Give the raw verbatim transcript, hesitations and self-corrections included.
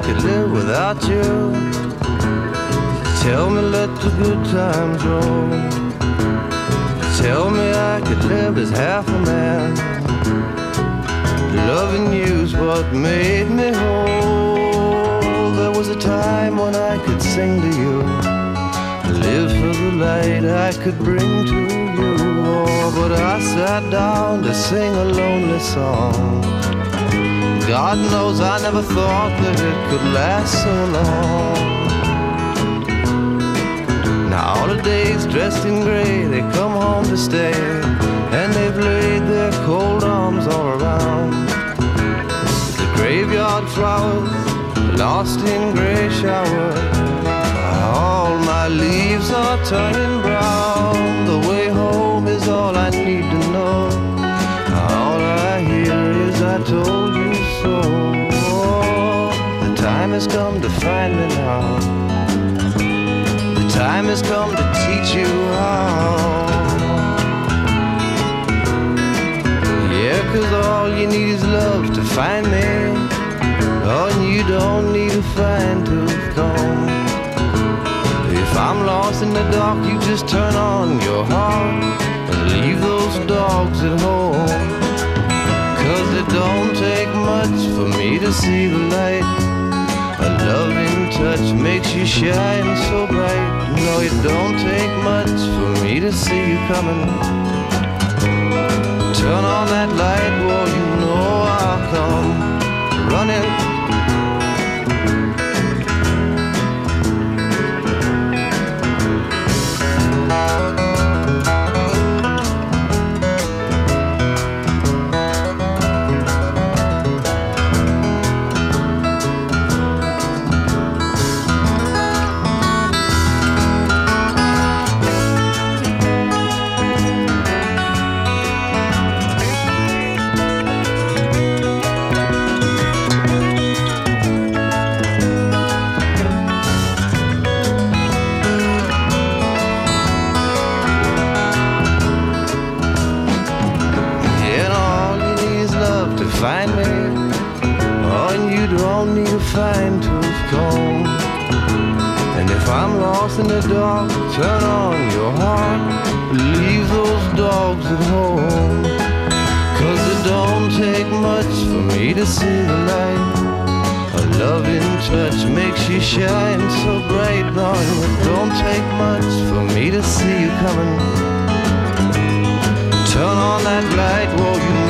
could live without you. Tell me let the good times roll. Tell me I could live as half a man. Loving you's what made me whole. There was a time when I could sing to you, live for the light I could bring to you. Oh, but I sat down to sing a lonely song. God knows I never thought that it could last so long. Now all the days dressed in gray, they come home to stay, and they've laid their cold arms all around. The graveyard flowers lost in gray showers. All my leaves are turning brown. The way home is all I need to know. All I hear is I told you so. The time has come to find me now. The time has come to teach you how. Yeah, 'cause all you need is love to find me. Oh, and you don't need a fine tooth comb. If I'm lost in the dark, you just turn on your heart and leave those dogs at home. 'Cause it don't take much for me to see the light. A loving touch makes you shine so bright. No, it don't take much for me to see you coming. Turn on that light, well, you know I'll come running. Find me, oh, and you don't need a fine tooth comb. And if I'm lost in the dark, turn on your heart, leave those dogs at home. 'Cause it don't take much for me to see the light. A loving touch makes you shine so bright. No, it don't take much for me to see you coming. Turn on that light, well, you